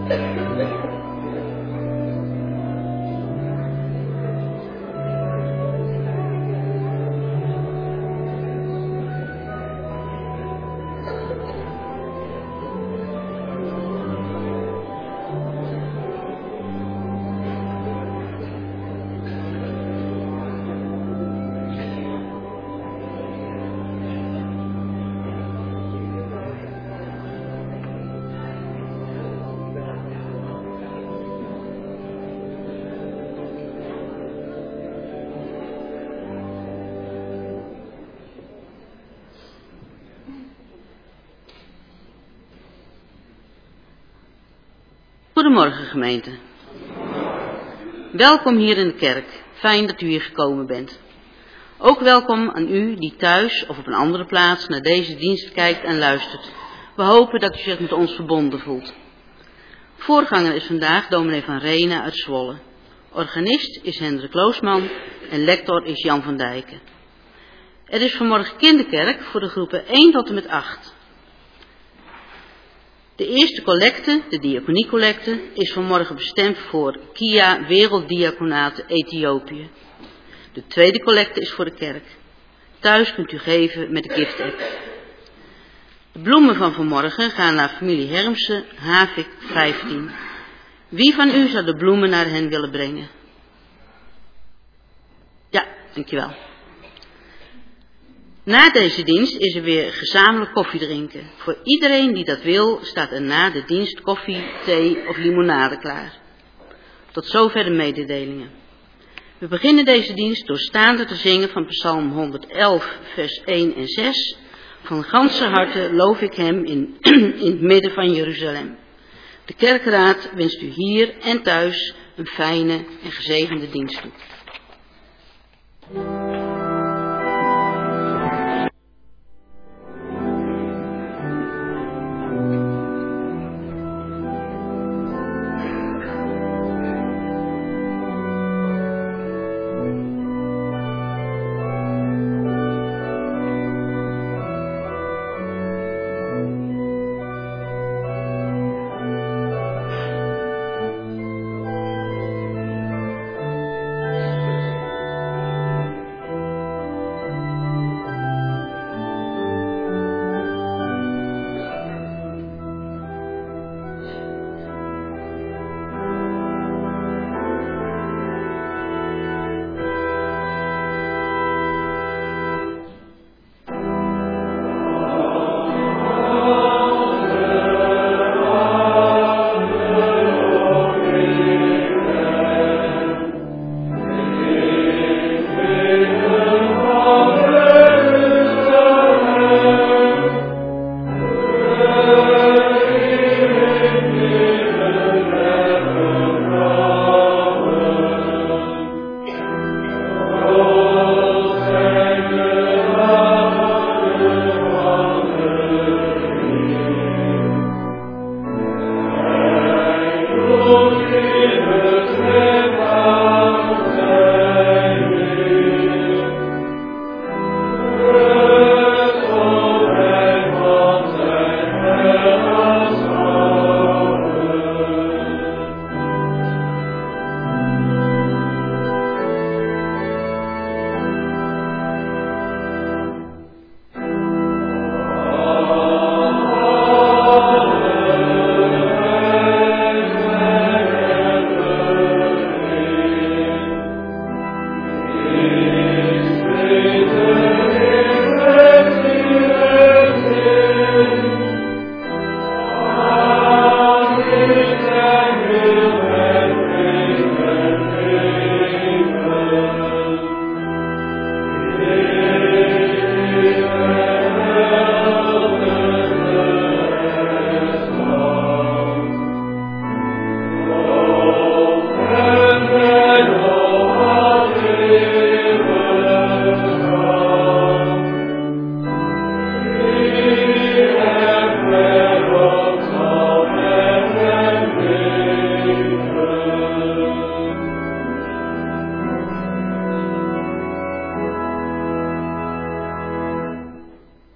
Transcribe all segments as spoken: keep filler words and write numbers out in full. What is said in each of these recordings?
Goedemorgen gemeente. Welkom hier in de kerk. Fijn dat u hier gekomen bent. Ook welkom aan u die thuis of op een andere plaats naar deze dienst kijkt en luistert. We hopen dat u zich met ons verbonden voelt. Voorganger is vandaag dominee van Renen uit Zwolle. Organist is Hendrik Loosman en lector is Jan van Dijken. Er is vanmorgen kinderkerk voor de groepen één tot en met acht. De eerste collecte, de diaconiecollecte, is vanmorgen bestemd voor Kia Werelddiaconaat Ethiopië. De tweede collecte is voor de kerk. Thuis kunt u geven met de gift-app. De bloemen van vanmorgen gaan naar familie Hermsen, Havik vijftien. Wie van u zou de bloemen naar hen willen brengen? Ja, dankjewel. Na deze dienst is er weer gezamenlijk koffie drinken. Voor iedereen die dat wil, staat er na de dienst koffie, thee of limonade klaar. Tot zover de mededelingen. We beginnen deze dienst door staande te zingen van Psalm honderdelf, vers één en zes. Van ganse harte loof ik hem in, in het midden van Jeruzalem. De kerkraad wenst u hier en thuis een fijne en gezegende dienst toe.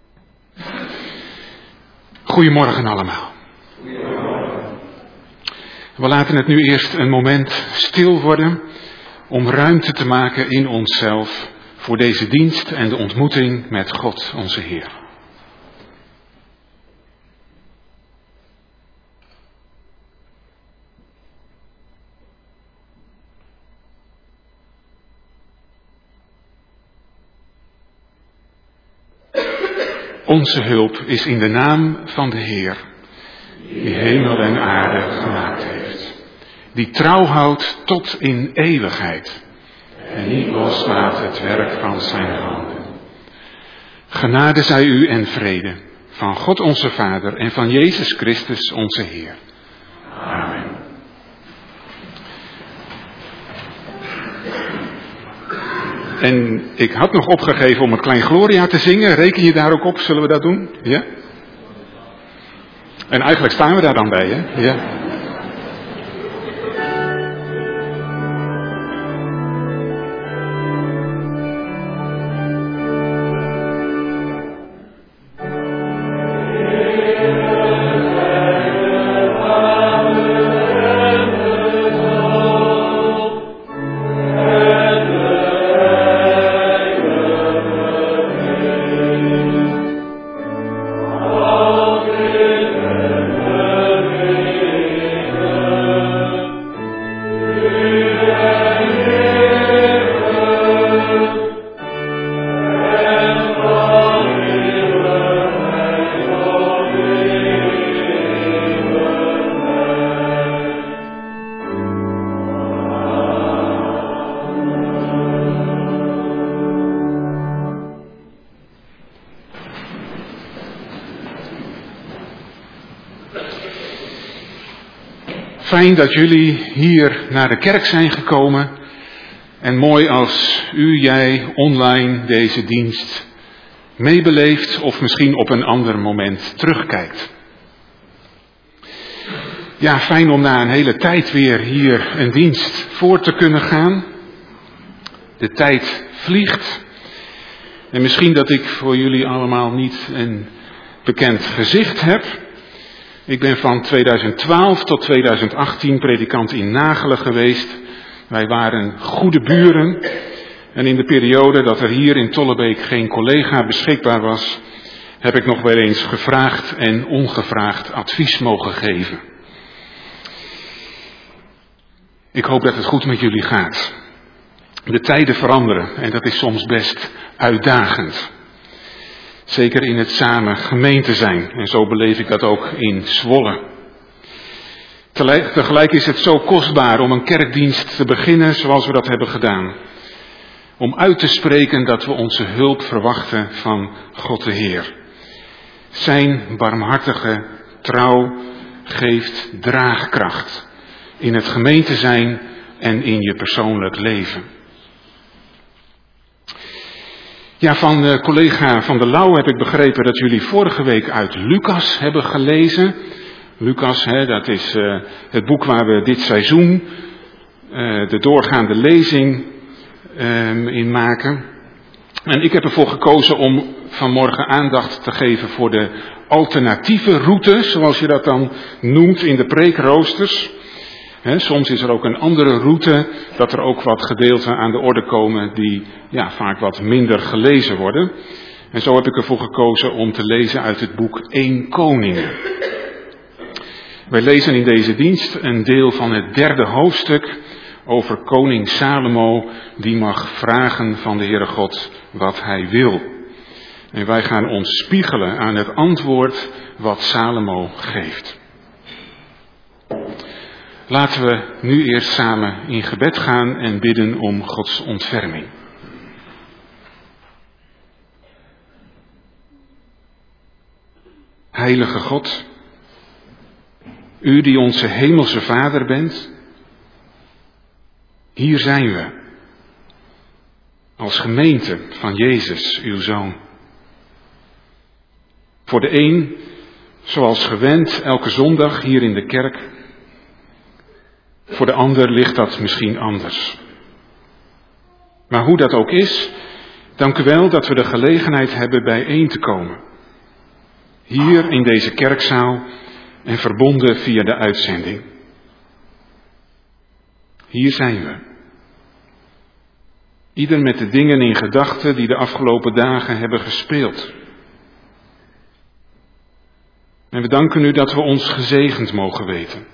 Goedemorgen allemaal. We laten het nu eerst een moment stil worden om ruimte te maken in onszelf voor deze dienst en de ontmoeting met God onze Heer. Onze hulp is in de naam van de Heer, die hemel en aarde gemaakt heeft, die trouw houdt tot in eeuwigheid en niet loslaat het werk van zijn handen. Genade zij u en vrede van God onze Vader en van Jezus Christus onze Heer. Amen. En ik had nog opgegeven om het Klein Gloria te zingen. Reken je daar ook op? Zullen we dat doen? Ja? En eigenlijk staan we daar dan bij, hè? Ja. Fijn dat jullie hier naar de kerk zijn gekomen. En mooi als u, jij, online deze dienst meebeleeft of misschien op een ander moment terugkijkt. Ja, fijn om na een hele tijd weer hier een dienst voor te kunnen gaan. De tijd vliegt. En misschien dat ik voor jullie allemaal niet een bekend gezicht heb. Ik ben van tweeduizend twaalf tot tweeduizend achttien predikant in Nagelen geweest. Wij waren goede buren. En in de periode dat er hier in Tollebeek geen collega beschikbaar was, heb ik nog wel eens gevraagd en ongevraagd advies mogen geven. Ik hoop dat het goed met jullie gaat. De tijden veranderen en dat is soms best uitdagend. Zeker in het samen gemeente zijn. En zo beleef ik dat ook in Zwolle. Tegelijk is het zo kostbaar om een kerkdienst te beginnen zoals we dat hebben gedaan. Om uit te spreken dat we onze hulp verwachten van God de Heer. Zijn barmhartige trouw geeft draagkracht in het gemeente zijn en in je persoonlijk leven. Ja, van uh, collega Van der Lauw heb ik begrepen dat jullie vorige week uit Lucas hebben gelezen. Lucas, hè, dat is uh, het boek waar we dit seizoen uh, de doorgaande lezing uh, in maken. En ik heb ervoor gekozen om vanmorgen aandacht te geven voor de alternatieve route, zoals je dat dan noemt in de preekroosters. He, soms is er ook een andere route, dat er ook wat gedeelten aan de orde komen die ja, vaak wat minder gelezen worden. En zo heb ik ervoor gekozen om te lezen uit het boek Eén Koningen. Wij lezen in deze dienst een deel van het derde hoofdstuk over koning Salomo, die mag vragen van de Heere God wat hij wil. En wij gaan ons spiegelen aan het antwoord wat Salomo geeft. Laten we nu eerst samen in gebed gaan en bidden om Gods ontferming. Heilige God, u die onze hemelse Vader bent, hier zijn we, als gemeente van Jezus, uw Zoon. Voor de een, zoals gewend, elke zondag hier in de kerk. Voor de ander ligt dat misschien anders. Maar hoe dat ook is, dank u wel dat we de gelegenheid hebben bijeen te komen. Hier in deze kerkzaal en verbonden via de uitzending. Hier zijn we. Ieder met de dingen in gedachten die de afgelopen dagen hebben gespeeld. En we danken u dat we ons gezegend mogen weten.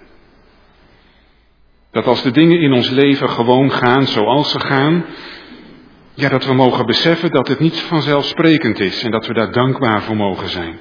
Dat als de dingen in ons leven gewoon gaan zoals ze gaan, ja, dat we mogen beseffen dat het niet vanzelfsprekend is en dat we daar dankbaar voor mogen zijn.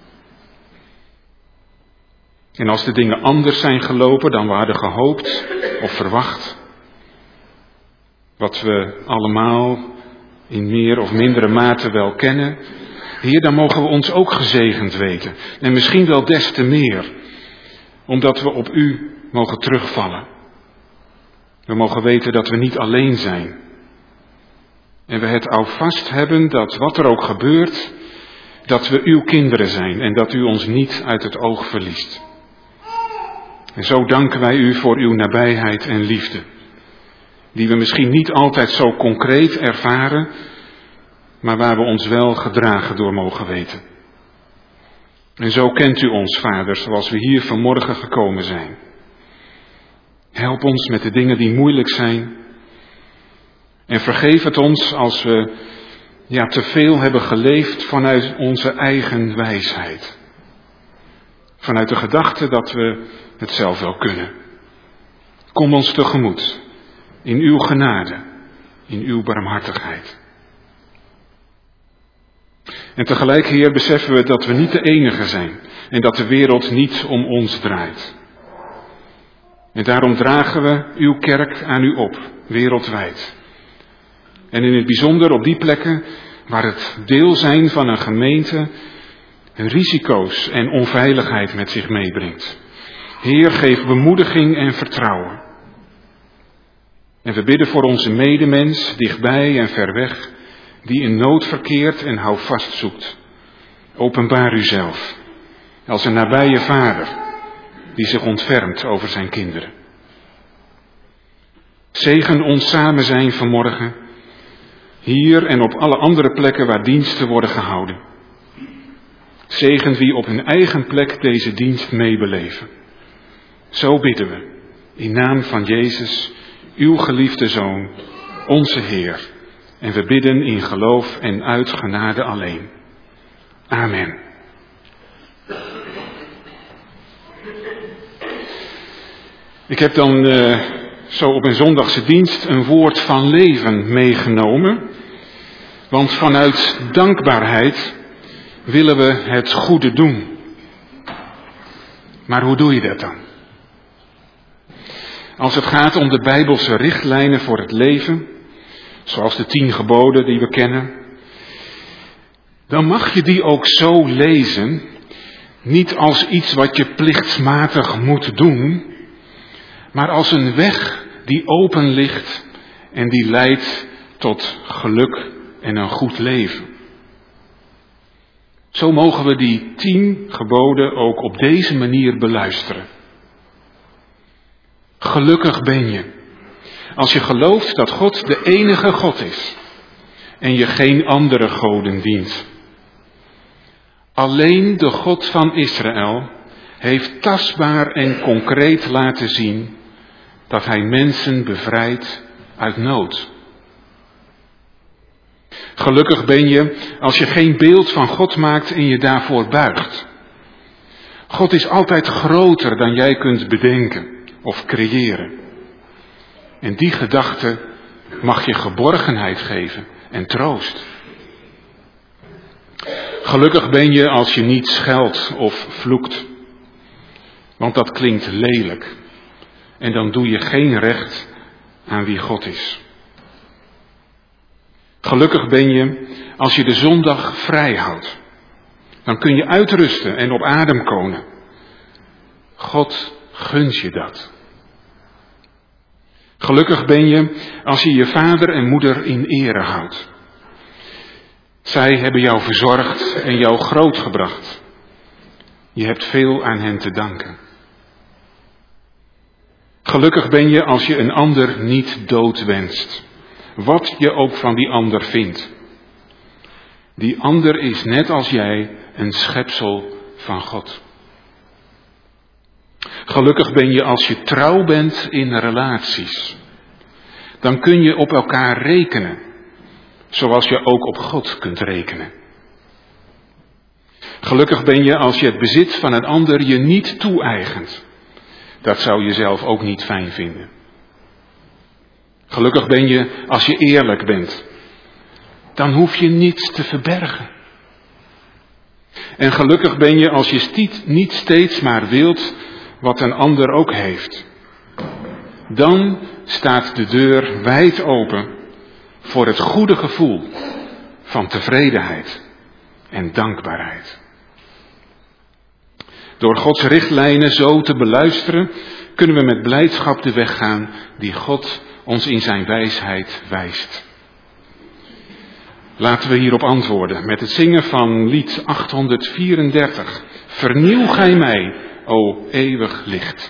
En als de dingen anders zijn gelopen dan we hadden gehoopt of verwacht, wat we allemaal in meer of mindere mate wel kennen, Heer, dan mogen we ons ook gezegend weten. En misschien wel des te meer, omdat we op u mogen terugvallen. We mogen weten dat we niet alleen zijn. En we het alvast hebben dat wat er ook gebeurt, dat we uw kinderen zijn en dat u ons niet uit het oog verliest. En zo danken wij u voor uw nabijheid en liefde, die we misschien niet altijd zo concreet ervaren, maar waar we ons wel gedragen door mogen weten. En zo kent u ons, Vader, zoals we hier vanmorgen gekomen zijn. Help ons met de dingen die moeilijk zijn. En vergeef het ons als we ja, te veel hebben geleefd vanuit onze eigen wijsheid. Vanuit de gedachte dat we het zelf wel kunnen. Kom ons tegemoet in uw genade, in uw barmhartigheid. En tegelijk, Heer, beseffen we dat we niet de enige zijn en dat de wereld niet om ons draait. En daarom dragen we uw kerk aan u op, wereldwijd. En in het bijzonder op die plekken waar het deel zijn van een gemeente risico's en onveiligheid met zich meebrengt. Heer, geef bemoediging en vertrouwen. En we bidden voor onze medemens, dichtbij en ver weg, die in nood verkeert en houvast zoekt. Openbaar uzelf, als een nabije vader, die zich ontfermt over zijn kinderen. Zegen ons samen zijn vanmorgen, hier en op alle andere plekken waar diensten worden gehouden. Zegen wie op hun eigen plek deze dienst meebeleven. Zo bidden we, in naam van Jezus, uw geliefde Zoon, onze Heer. En we bidden in geloof en uit genade alleen. Amen. Ik heb dan uh, zo op een zondagse dienst een woord van leven meegenomen. Want vanuit dankbaarheid willen we het goede doen. Maar hoe doe je dat dan? Als het gaat om de Bijbelse richtlijnen voor het leven, zoals de tien geboden die we kennen, dan mag je die ook zo lezen, niet als iets wat je plichtmatig moet doen, maar als een weg die open ligt en die leidt tot geluk en een goed leven. Zo mogen we die tien geboden ook op deze manier beluisteren. Gelukkig ben je als je gelooft dat God de enige God is en je geen andere goden dient. Alleen de God van Israël heeft tastbaar en concreet laten zien dat hij mensen bevrijdt uit nood. Gelukkig ben je als je geen beeld van God maakt en je daarvoor buigt. God is altijd groter dan jij kunt bedenken of creëren. En die gedachte mag je geborgenheid geven en troost. Gelukkig ben je als je niet scheldt of vloekt. Want dat klinkt lelijk. En dan doe je geen recht aan wie God is. Gelukkig ben je als je de zondag vrij houdt. Dan kun je uitrusten en op adem komen. God gunt je dat. Gelukkig ben je als je je vader en moeder in ere houdt. Zij hebben jou verzorgd en jou grootgebracht. Je hebt veel aan hen te danken. Gelukkig ben je als je een ander niet dood wenst. Wat je ook van die ander vindt. Die ander is net als jij een schepsel van God. Gelukkig ben je als je trouw bent in relaties. dan kun je op elkaar rekenen, zoals je ook op God kunt rekenen. Gelukkig ben je als je het bezit van een ander je niet toe-eigent. Dat zou je zelf ook niet fijn vinden. Gelukkig ben je als je eerlijk bent. Dan hoef je niets te verbergen. En gelukkig ben je als je stiet niet steeds maar wilt wat een ander ook heeft. Dan staat de deur wijd open voor het goede gevoel van tevredenheid en dankbaarheid. Door Gods richtlijnen zo te beluisteren, kunnen we met blijdschap de weg gaan die God ons in zijn wijsheid wijst. Laten we hierop antwoorden met het zingen van lied achthonderdvierendertig. Vernieuw gij mij, o eeuwig licht.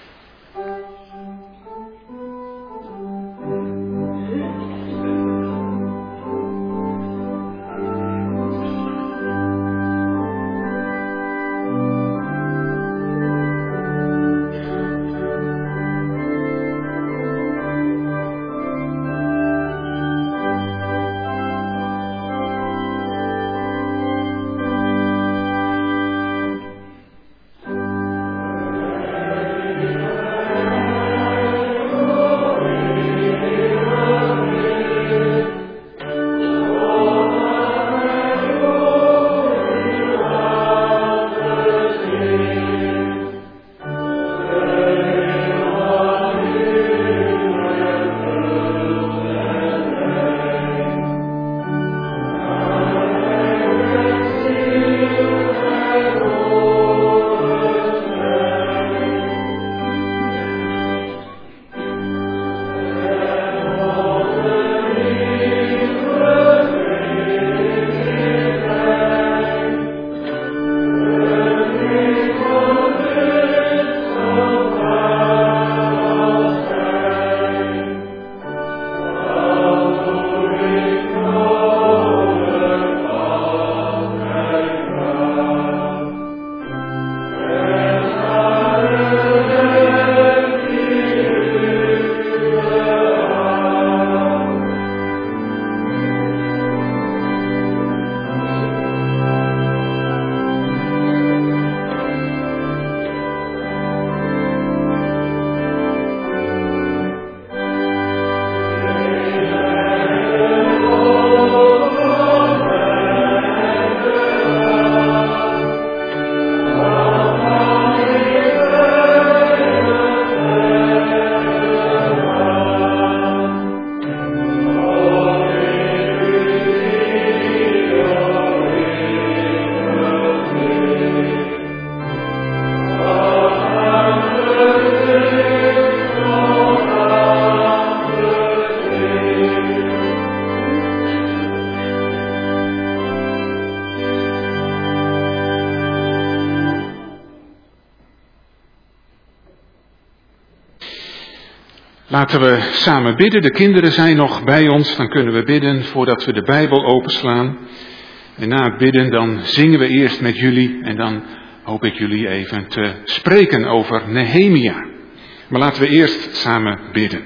Laten we samen bidden. De kinderen zijn nog bij ons. Dan kunnen we bidden voordat we de Bijbel openslaan. En na het bidden dan zingen we eerst met jullie. En dan hoop ik jullie even te spreken over Nehemia. Maar laten we eerst samen bidden.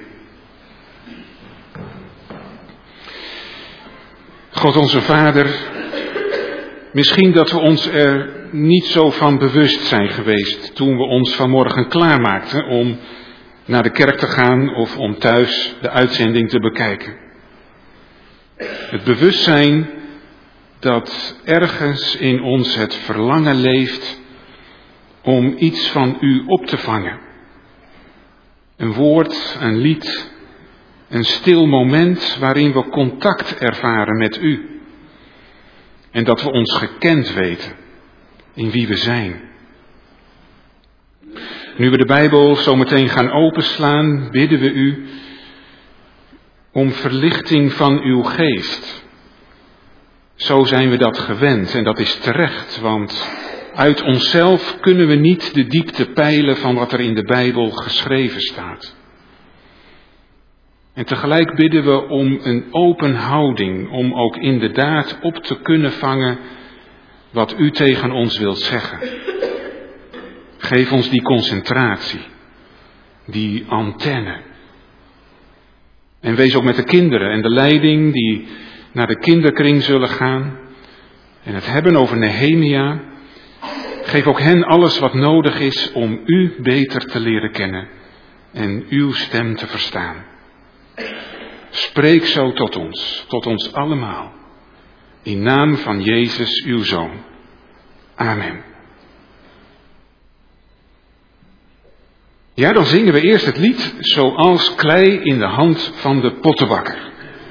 God onze Vader, misschien dat we ons er niet zo van bewust zijn geweest toen we ons vanmorgen klaarmaakten om naar de kerk te gaan of om thuis de uitzending te bekijken. Het bewustzijn dat ergens in ons het verlangen leeft om iets van u op te vangen. Een woord, een lied, een stil moment waarin we contact ervaren met u. En dat we ons gekend weten in wie we zijn. Nu we de Bijbel zo meteen gaan openslaan, bidden we u om verlichting van uw geest. Zo zijn we dat gewend en dat is terecht, want uit onszelf kunnen we niet de diepte peilen van wat er in de Bijbel geschreven staat. En tegelijk bidden we om een open houding, om ook inderdaad op te kunnen vangen wat u tegen ons wilt zeggen. Geef ons die concentratie, die antenne. En wees ook met de kinderen en de leiding die naar de kinderkring zullen gaan. En het hebben over Nehemia. Geef ook hen alles wat nodig is om u beter te leren kennen en uw stem te verstaan. Spreek zo tot ons, tot ons allemaal. In naam van Jezus, uw Zoon. Amen. Ja, dan zingen we eerst het lied Zoals klei in de hand van de pottenbakker.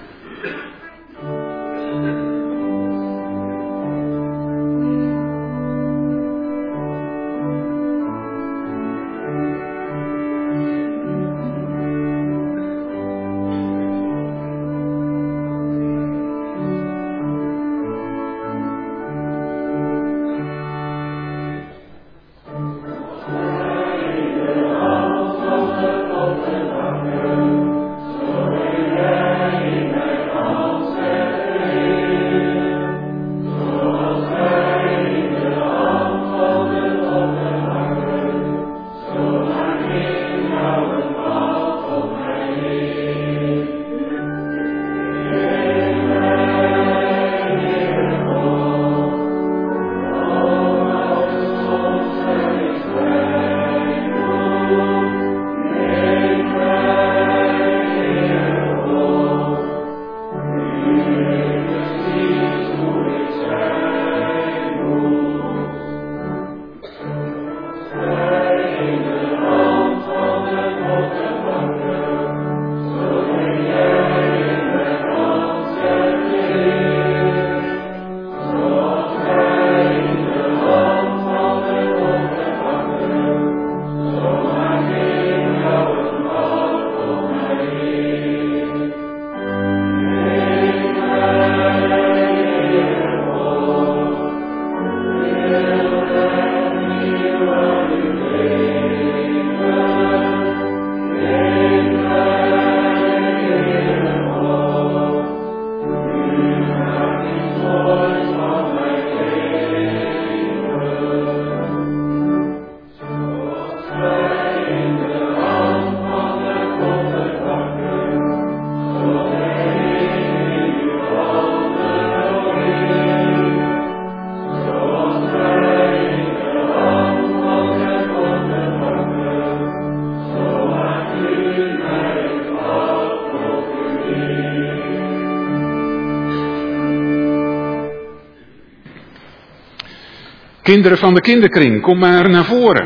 Kinderen van de kinderkring, kom maar naar voren.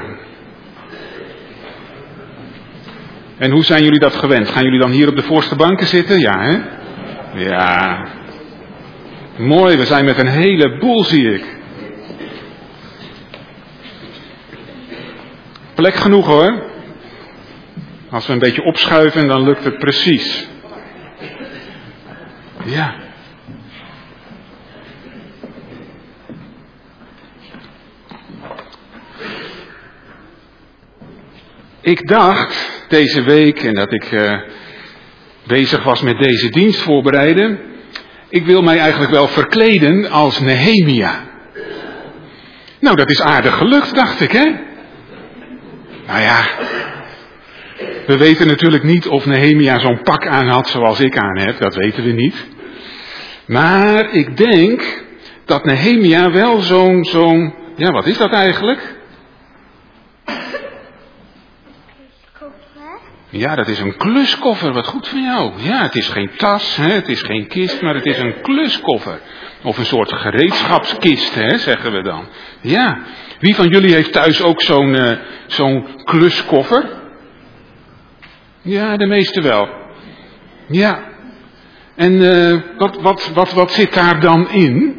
En hoe zijn jullie dat gewend? Gaan jullie dan hier op de voorste banken zitten? Ja, hè? Ja. Mooi, we zijn met een heleboel, zie ik. Plek genoeg hoor. Als we een beetje opschuiven, dan lukt het precies. Ja. Ik dacht deze week, en dat ik uh, bezig was met deze dienst voorbereiden, ik wil mij eigenlijk wel verkleden als Nehemia. Nou, dat is aardig gelukt, dacht ik, hè? Nou ja, we weten natuurlijk niet of Nehemia zo'n pak aan had zoals ik aan heb, dat weten we niet. Maar ik denk dat Nehemia wel zo'n, zo'n, ja, wat is dat eigenlijk? Ja, dat is een kluskoffer, wat goed van jou. Ja, het is geen tas, hè, het is geen kist, maar het is een kluskoffer. Of een soort gereedschapskist, hè, zeggen we dan. Ja, wie van jullie heeft thuis ook zo'n, uh, zo'n kluskoffer? Ja, de meeste wel. Ja. En uh, wat, wat, wat, wat zit daar dan in?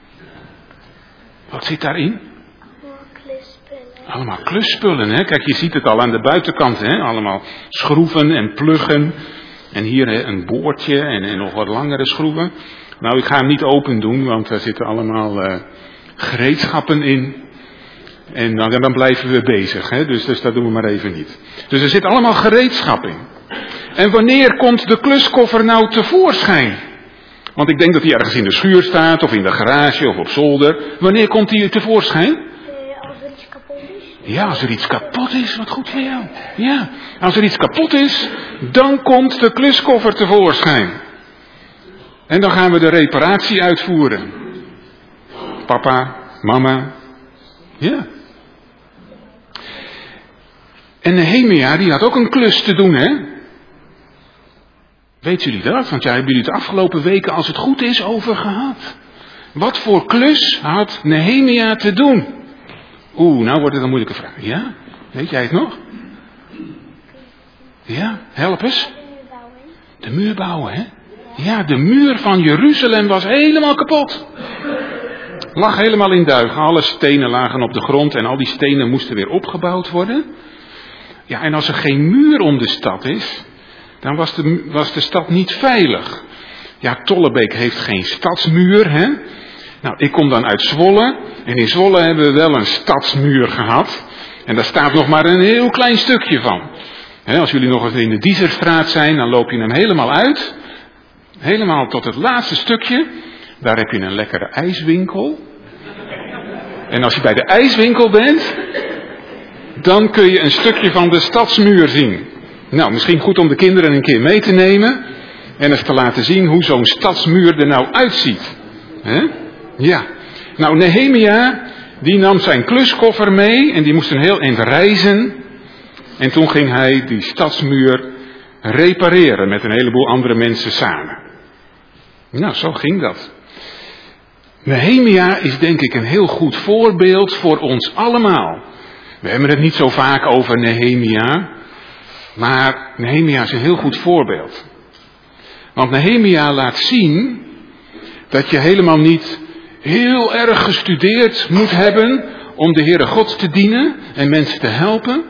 Wat zit daarin? Allemaal klusspullen, hè. Kijk, je ziet het al aan de buitenkant, hè. Allemaal schroeven en pluggen. En hier hè, een boordje en, en nog wat langere schroeven. Nou, ik ga hem niet open doen, want daar zitten allemaal uh, gereedschappen in. En dan, dan blijven we bezig, hè. Dus, dus dat doen we maar even niet. Dus er zit allemaal gereedschap in. En wanneer komt de kluskoffer nou tevoorschijn? Want ik denk dat hij ergens in de schuur staat, of in de garage, of op zolder. Wanneer komt hij tevoorschijn? Ja, als er iets kapot is, wat goed voor jou. Ja, als er iets kapot is, dan komt de kluskoffer tevoorschijn. En dan gaan we de reparatie uitvoeren. Papa, mama. Ja. En Nehemia, die had ook een klus te doen, hè? Weet jullie dat? Want jij hebben jullie het de afgelopen weken, als het goed is, over gehad. Wat voor klus had Nehemia te doen? Oeh, nou wordt het een moeilijke vraag. Ja? Weet jij het nog? Ja, help eens. De muur bouwen, hè? Ja, de muur van Jeruzalem was helemaal kapot. Lag helemaal in duigen. Alle stenen lagen op de grond en al die stenen moesten weer opgebouwd worden. Ja, en als er geen muur om de stad is, dan was de, was de stad niet veilig. Ja, Tollebeek heeft geen stadsmuur, hè? Nou, ik kom dan uit Zwolle. En in Zwolle hebben we wel een stadsmuur gehad. En daar staat nog maar een heel klein stukje van. He, als jullie nog eens in de Diezerstraat zijn, dan loop je hem helemaal uit. Helemaal tot het laatste stukje. Daar heb je een lekkere ijswinkel. En als je bij de ijswinkel bent, dan kun je een stukje van de stadsmuur zien. Nou, misschien goed om de kinderen een keer mee te nemen. En eens te laten zien hoe zo'n stadsmuur er nou uitziet. He? Ja. Nou, Nehemia, die nam zijn kluskoffer mee en die moest een heel eind reizen. En toen ging hij die stadsmuur repareren met een heleboel andere mensen samen. Nou, zo ging dat. Nehemia is denk ik een heel goed voorbeeld voor ons allemaal. We hebben het niet zo vaak over Nehemia, maar Nehemia is een heel goed voorbeeld. Want Nehemia laat zien dat je helemaal niet heel erg gestudeerd moet hebben om de Heere God te dienen en mensen te helpen.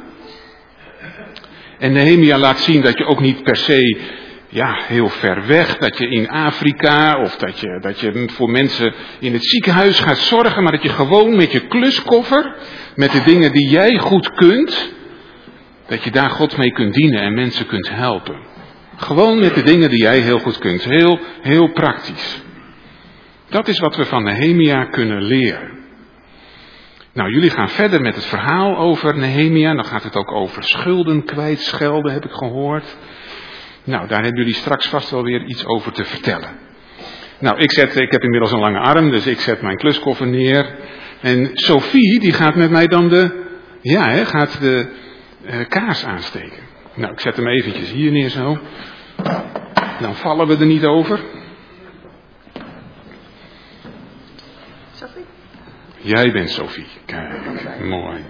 En Nehemia laat zien dat je ook niet per se, ja, heel ver weg, dat je in Afrika of dat je, dat je voor mensen in het ziekenhuis gaat zorgen, maar dat je gewoon met je kluskoffer, met de dingen die jij goed kunt, dat je daar God mee kunt dienen en mensen kunt helpen. Gewoon met de dingen die jij heel goed kunt. Heel, heel praktisch. Dat is wat we van Nehemia kunnen leren. Nou, jullie gaan verder met het verhaal over Nehemia. Dan gaat het ook over schulden kwijtschelden, heb ik gehoord. Nou, daar hebben jullie straks vast wel weer iets over te vertellen. Nou, ik, zet, ik heb inmiddels een lange arm, dus ik zet mijn kluskoffer neer. En Sophie, die gaat met mij dan de, ja, hè, gaat de uh, kaars aansteken. Nou, ik zet hem eventjes hier neer zo. Dan vallen we er niet over. Sophie? Jij bent Sophie. Kijk, mooi.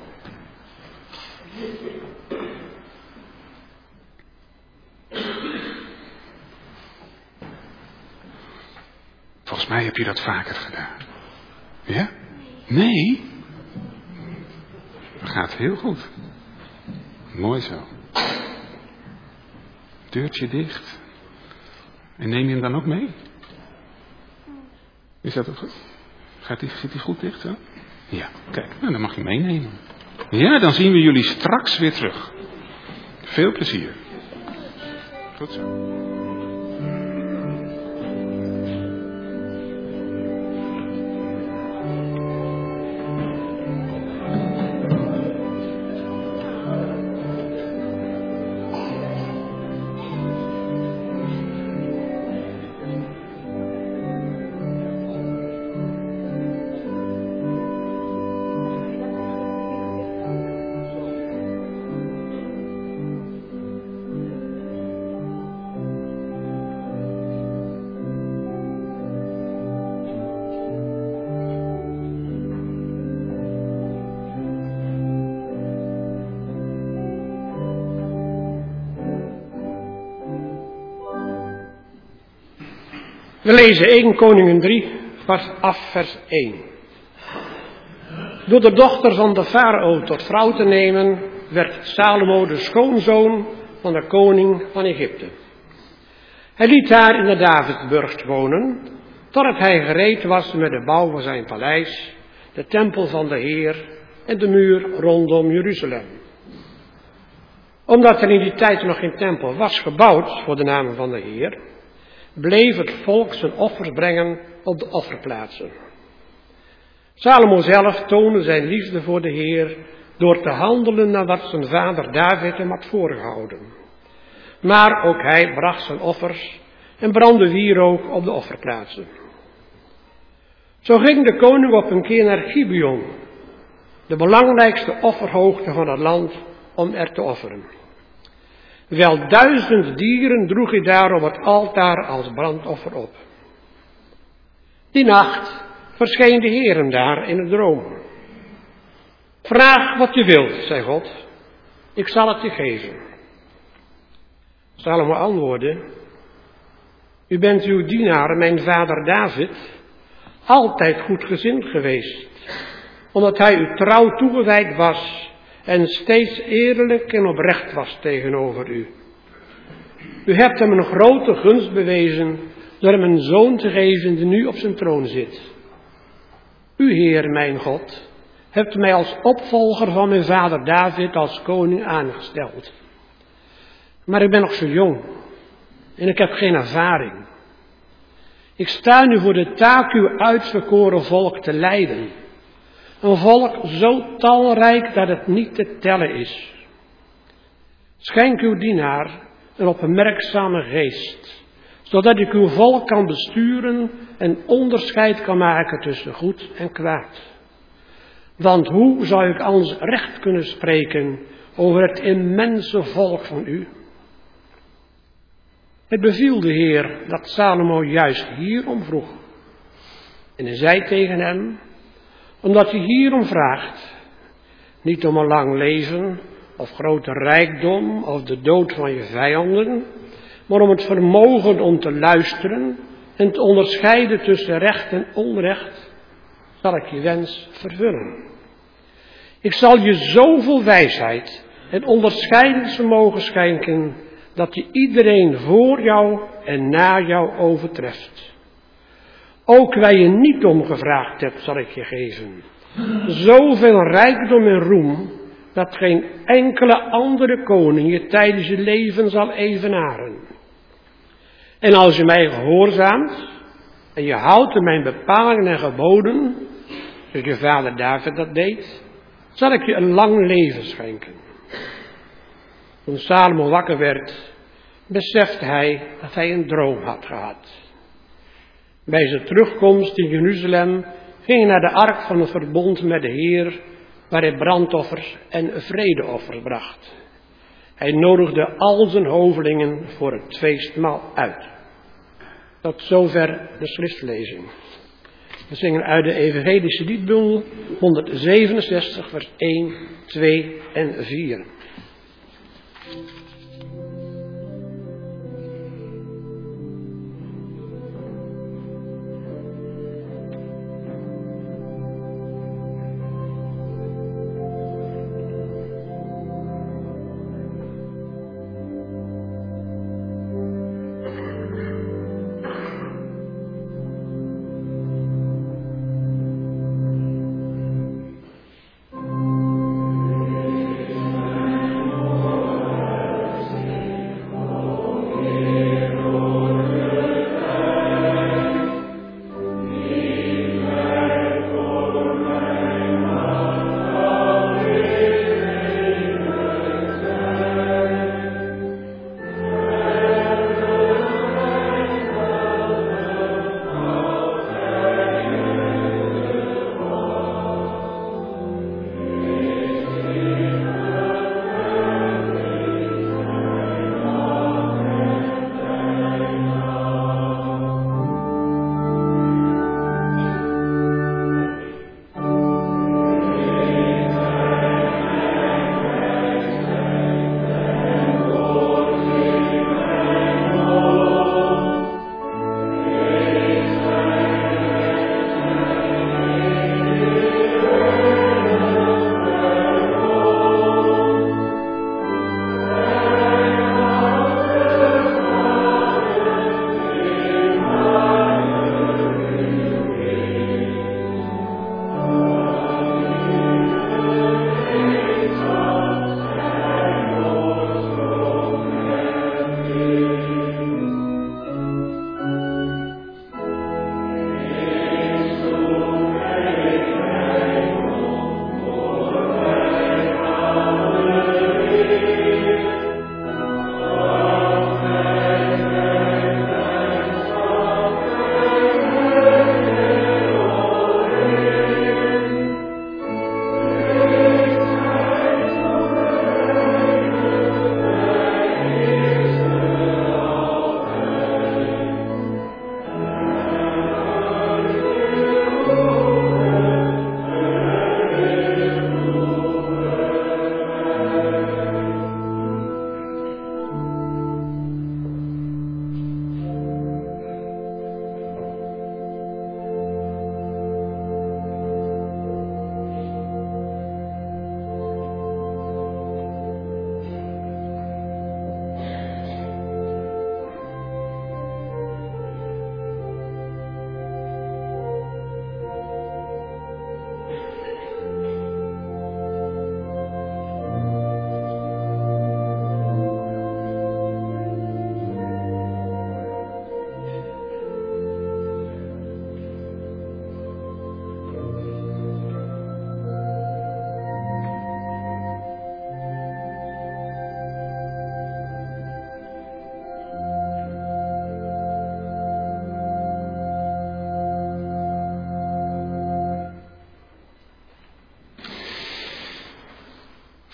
Volgens mij heb je dat vaker gedaan. Ja? Nee? Dat gaat heel goed. Mooi zo. Deurtje dicht. En neem je hem dan ook mee? Is dat ook goed? Gaat die, zit die goed dicht zo? Ja, kijk, nou, dan mag je meenemen. Ja, dan zien we jullie straks weer terug. Veel plezier. Goed zo. We lezen Eerste Koningen drie, af vers één. Door de dochter van de farao tot vrouw te nemen, werd Salomo de schoonzoon van de koning van Egypte. Hij liet haar in de Davidburcht wonen, totdat hij gereed was met de bouw van zijn paleis, de tempel van de Heer en de muur rondom Jeruzalem. Omdat er in die tijd nog geen tempel was gebouwd voor de naam van de Heer, bleef het volk zijn offers brengen op de offerplaatsen. Salomo zelf toonde zijn liefde voor de Heer door te handelen naar wat zijn vader David hem had voorgehouden. Maar ook hij bracht zijn offers en brandde wierook op de offerplaatsen. Zo ging de koning op een keer naar Gibeon, de belangrijkste offerhoogte van het land, om er te offeren. Wel duizend dieren droeg hij daar op het altaar als brandoffer op. Die nacht verscheen de Heer hem daar in een droom. Vraag wat je wilt, zei God, ik zal het je geven. Salomo antwoordde, u bent uw dienaar, mijn vader David, altijd goedgezind geweest, omdat hij u trouw toegewijd was en steeds eerlijk en oprecht was tegenover u. U hebt hem een grote gunst bewezen door hem een zoon te geven die nu op zijn troon zit. U, Heer, mijn God, hebt mij als opvolger van mijn vader David als koning aangesteld. Maar ik ben nog zo jong en ik heb geen ervaring. Ik sta nu voor de taak uw uitverkoren volk te leiden. Een volk zo talrijk dat het niet te tellen is. Schenk uw dienaar een opmerkzame geest, zodat ik uw volk kan besturen en onderscheid kan maken tussen goed en kwaad. Want hoe zou ik anders recht kunnen spreken over het immense volk van u? Het beviel de Heer dat Salomo juist hierom vroeg. En hij zei tegen hem, omdat je hierom vraagt, niet om een lang leven of grote rijkdom of de dood van je vijanden, maar om het vermogen om te luisteren en te onderscheiden tussen recht en onrecht, zal ik je wens vervullen. Ik zal je zoveel wijsheid en onderscheidingsvermogen schenken, dat je iedereen voor jou en na jou overtreft. Ook waar je niet om gevraagd hebt, zal ik je geven. Zoveel rijkdom en roem, dat geen enkele andere koning je tijdens je leven zal evenaren. En als je mij gehoorzaamt, en je houdt in mijn bepalingen en geboden, zoals je vader David dat deed, zal ik je een lang leven schenken. Toen Salomo wakker werd, besefte hij dat hij een droom had gehad. Bij zijn terugkomst in Jeruzalem ging hij naar de ark van het verbond met de Heer, waar hij brandoffers en vredeoffers bracht. Hij nodigde al zijn hovelingen voor het feestmaal uit. Tot zover de schriftlezing. We zingen uit de Evangelische liedbundel honderdzevenenzestig, vers één, twee en vier.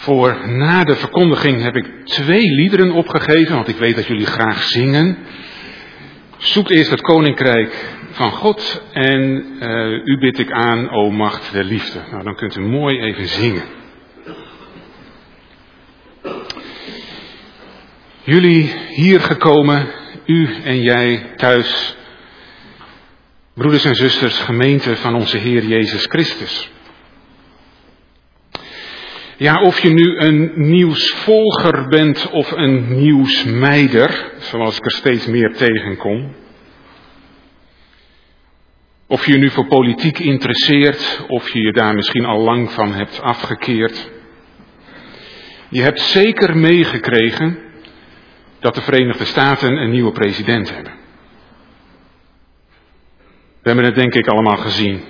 Voor na de verkondiging heb ik twee liederen opgegeven, want ik weet dat jullie graag zingen. Zoek eerst het koninkrijk van God en uh, u bid ik aan, o macht der liefde. Nou, dan kunt u mooi even zingen. Jullie hier gekomen, u en jij thuis, broeders en zusters, gemeente van onze Heer Jezus Christus. Ja, of je nu een nieuwsvolger bent of een nieuwsmeider, zoals ik er steeds meer tegenkom. Of je je nu voor politiek interesseert, of je je daar misschien al lang van hebt afgekeerd. Je hebt zeker meegekregen dat de Verenigde Staten een nieuwe president hebben. We hebben het denk ik allemaal gezien.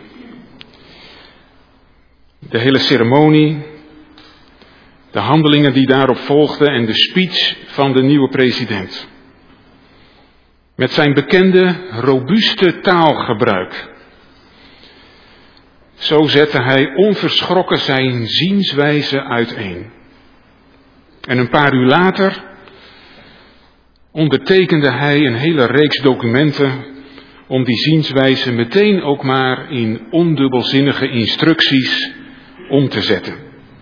De hele ceremonie, de handelingen die daarop volgden en de speech van de nieuwe president. Met zijn bekende, robuuste taalgebruik. Zo zette hij onverschrokken zijn zienswijze uiteen. En een paar uur later ondertekende hij een hele reeks documenten om die zienswijze meteen ook maar in ondubbelzinnige instructies om te zetten.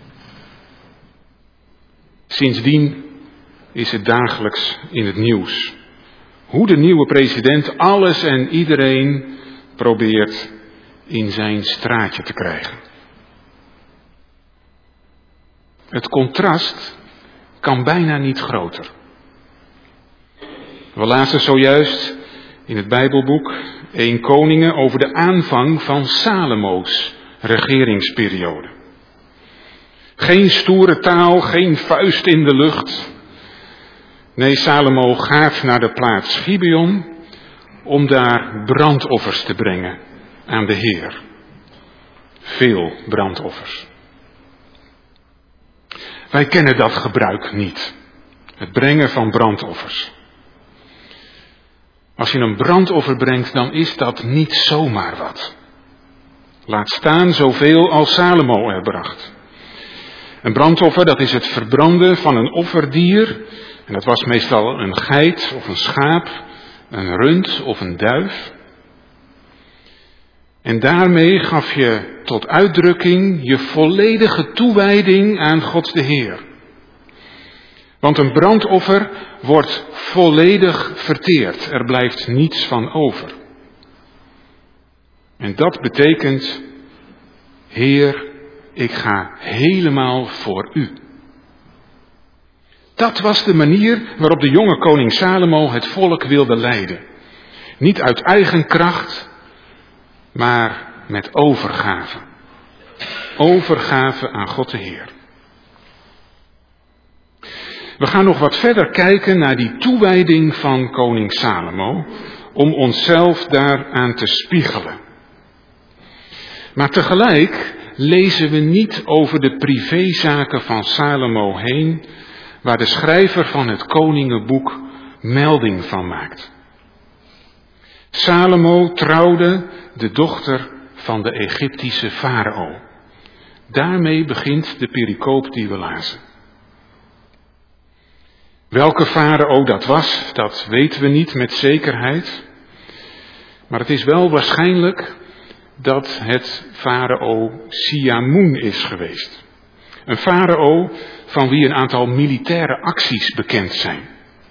Sindsdien is het dagelijks in het nieuws. Hoe de nieuwe president alles en iedereen probeert in zijn straatje te krijgen. Het contrast kan bijna niet groter. We lazen zojuist in het Bijbelboek Eerste Koningen over de aanvang van Salomo's regeringsperiode. Geen stoere taal, geen vuist in de lucht. Nee, Salomo gaat naar de plaats Gibeon om daar brandoffers te brengen aan de Heer. Veel brandoffers. Wij kennen dat gebruik niet. Het brengen van brandoffers. Als je een brandoffer brengt, dan is dat niet zomaar wat. Laat staan zoveel als Salomo er bracht. Een brandoffer, dat is het verbranden van een offerdier. En dat was meestal een geit of een schaap, een rund of een duif. En daarmee gaf je tot uitdrukking je volledige toewijding aan God de Heer. Want een brandoffer wordt volledig verteerd. Er blijft niets van over. En dat betekent, Heer, ik ga helemaal voor u. Dat was de manier waarop de jonge koning Salomo het volk wilde leiden. Niet uit eigen kracht, maar met overgave. Overgave aan God de Heer. We gaan nog wat verder kijken naar die toewijding van koning Salomo, om onszelf daaraan te spiegelen. Maar tegelijk lezen we niet over de privézaken van Salomo heen, waar de schrijver van het Koningenboek melding van maakt. Salomo trouwde de dochter van de Egyptische farao. Daarmee begint de pericoop die we lazen. Welke farao dat was, dat weten we niet met zekerheid. Maar het is wel waarschijnlijk dat het farao Siamoen is geweest. Een farao van wie een aantal militaire acties bekend zijn.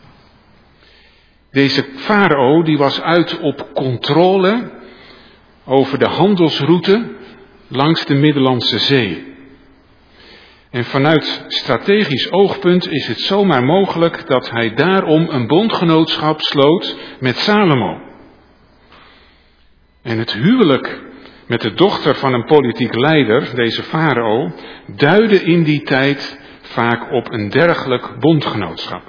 Deze farao die was uit op controle over de handelsroute langs de Middellandse Zee. En vanuit strategisch oogpunt is het zomaar mogelijk dat hij daarom een bondgenootschap sloot met Salomo. En het huwelijk met de dochter van een politiek leider, deze farao, duidde in die tijd vaak op een dergelijk bondgenootschap.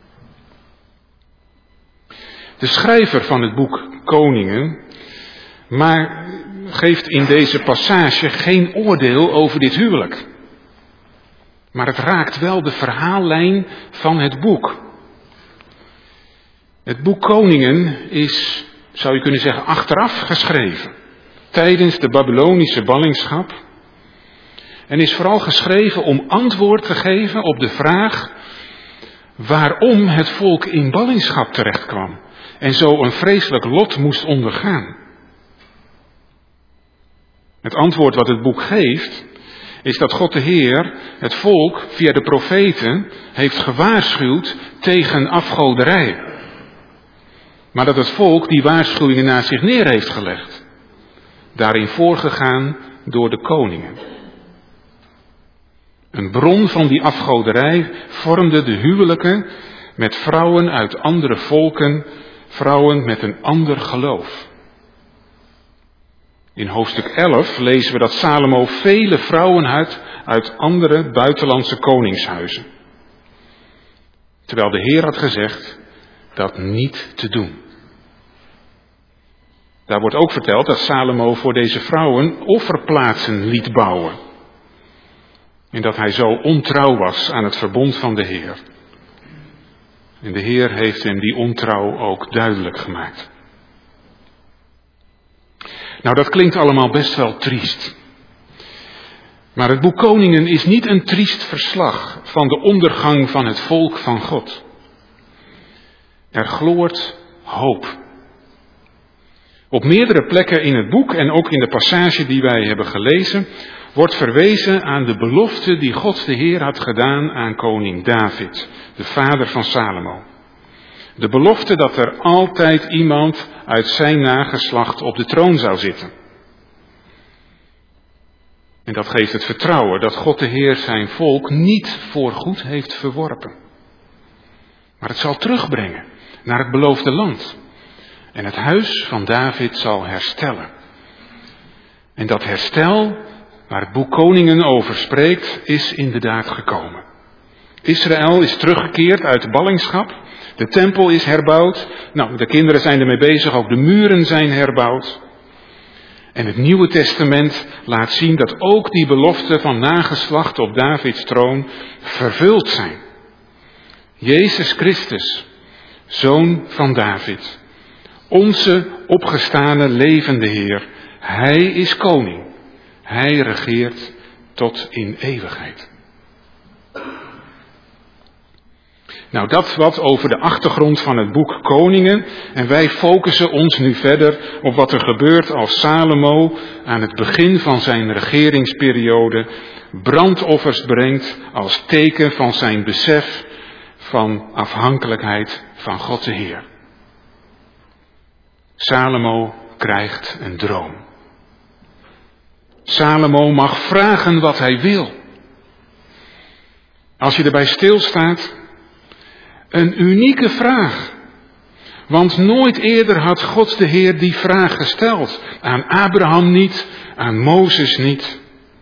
De schrijver van het boek Koningen, maar geeft in deze passage geen oordeel over dit huwelijk. Maar het raakt wel de verhaallijn van het boek. Het boek Koningen is, zou je kunnen zeggen, achteraf geschreven. Tijdens de Babylonische ballingschap. En is vooral geschreven om antwoord te geven op de vraag waarom het volk in ballingschap terecht kwam en zo een vreselijk lot moest ondergaan. Het antwoord wat het boek geeft is dat God de Heer het volk via de profeten heeft gewaarschuwd tegen afgoderij. Maar dat het volk die waarschuwingen naast zich neer heeft gelegd. Daarin voorgegaan door de koningen. Een bron van die afgoderij vormde de huwelijken met vrouwen uit andere volken, vrouwen met een ander geloof. In hoofdstuk elf lezen we dat Salomo vele vrouwen had uit andere buitenlandse koningshuizen. Terwijl de Heer had gezegd dat niet te doen. Daar wordt ook verteld dat Salomo voor deze vrouwen offerplaatsen liet bouwen. En dat hij zo ontrouw was aan het verbond van de Heer. En de Heer heeft hem die ontrouw ook duidelijk gemaakt. Nou, dat klinkt allemaal best wel triest. Maar het boek Koningen is niet een triest verslag van de ondergang van het volk van God. Er gloort hoop. Op meerdere plekken in het boek en ook in de passage die wij hebben gelezen, wordt verwezen aan de belofte die God de Heer had gedaan aan koning David, de vader van Salomo. De belofte dat er altijd iemand uit zijn nageslacht op de troon zou zitten. En dat geeft het vertrouwen dat God de Heer zijn volk niet voorgoed heeft verworpen. Maar het zal terugbrengen naar het beloofde land. En het huis van David zal herstellen. En dat herstel, waar het boek Koningen over spreekt, is inderdaad gekomen. Israël is teruggekeerd uit de ballingschap. De tempel is herbouwd. Nou, de kinderen zijn ermee bezig. Ook de muren zijn herbouwd. En het Nieuwe Testament laat zien dat ook die beloften van nageslacht op Davids troon vervuld zijn. Jezus Christus, zoon van David. Onze opgestane levende Heer. Hij is koning. Hij regeert tot in eeuwigheid. Nou, dat wat over de achtergrond van het boek Koningen. En wij focussen ons nu verder op wat er gebeurt als Salomo aan het begin van zijn regeringsperiode brandoffers brengt als teken van zijn besef van afhankelijkheid van God de Heer. Salomo krijgt een droom. Salomo mag vragen wat hij wil. Als je erbij stilstaat, een unieke vraag. Want nooit eerder had God de Heer die vraag gesteld. Aan Abraham niet, aan Mozes niet.